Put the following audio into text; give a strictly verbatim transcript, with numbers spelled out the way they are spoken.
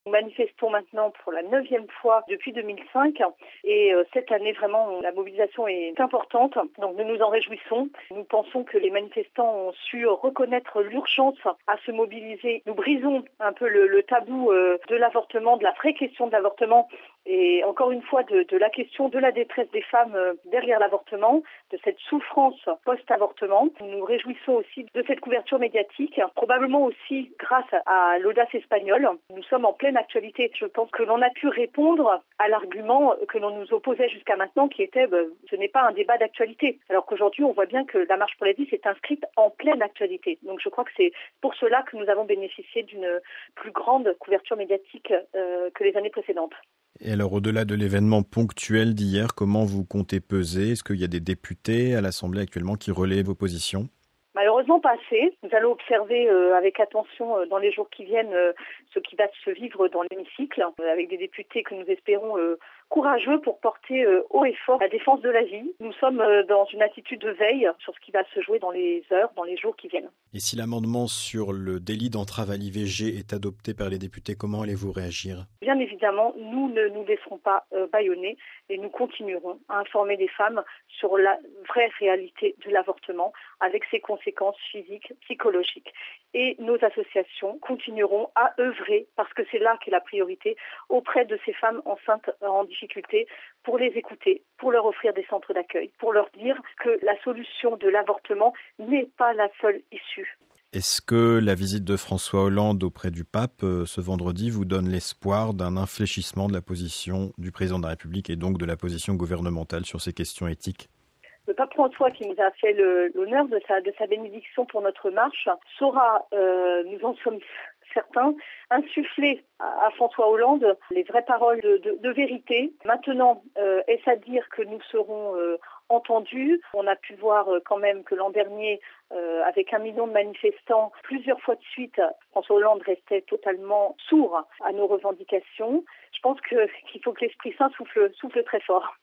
Nous manifestons maintenant pour la neuvième fois depuis deux mille cinq et euh, cette année vraiment la mobilisation est importante, donc nous nous en réjouissons. Nous pensons que les manifestants ont su reconnaître l'urgence à se mobiliser. Nous brisons un peu le, le tabou euh, de l'avortement, de la vraie question de l'avortement et encore une fois de, de la question de la détresse des femmes euh, derrière l'avortement, de cette souffrance post-avortement. Nous nous réjouissons aussi de cette couverture médiatique, probablement aussi grâce à l'audace espagnole. Nous sommes en pleine actualité. Je pense que l'on a pu répondre à l'argument que l'on nous opposait jusqu'à maintenant, qui était ben, ce n'est pas un débat d'actualité. Alors qu'aujourd'hui, on voit bien que la marche pour la vie s'est inscrite en pleine actualité. Donc je crois que c'est pour cela que nous avons bénéficié d'une plus grande couverture médiatique euh, que les années précédentes. Et alors, au-delà de l'événement ponctuel d'hier, comment vous comptez peser ? Est-ce qu'il y a des députés à l'Assemblée actuellement qui relaient vos positions ? Malheureusement pas assez. Nous allons observer euh, avec attention euh, dans les jours qui viennent euh, ce qui va se vivre dans l'hémicycle, euh, avec des députés que nous espérons euh, courageux pour porter euh, haut et fort la défense de la vie. Nous sommes euh, dans une attitude de veille sur ce qui va se jouer dans les heures, dans les jours qui viennent. Et si l'amendement sur le délit d'entrave à l'I V G est adopté par les députés, comment allez-vous réagir ? Bien évidemment, nous ne nous laisserons pas euh, bâillonner et nous continuerons à informer les femmes sur la vraie réalité de l'avortement avec ses conséquences physiques, psychologiques. Et nos associations continueront à œuvrer, parce que c'est là qu'est la priorité, auprès de ces femmes enceintes en difficulté, pour les écouter, pour leur offrir des centres d'accueil, pour leur dire que la solution de l'avortement n'est pas la seule issue. Est-ce que la visite de François Hollande auprès du pape euh, ce vendredi vous donne l'espoir d'un infléchissement de la position du président de la République et donc de la position gouvernementale sur ces questions éthiques ? Le pape François, qui nous a fait le, l'honneur de sa, de sa bénédiction pour notre marche, saura, euh, nous en sommes certains, insuffler à, à François Hollande les vraies paroles de, de, de vérité. Maintenant, euh, est-ce à dire que nous serons euh, entendus ? On a pu voir euh, quand même que l'an dernier, euh, avec un million de manifestants, plusieurs fois de suite, François Hollande restait totalement sourd à nos revendications. Je pense que, qu'il faut que l'Esprit Saint souffle, souffle très fort.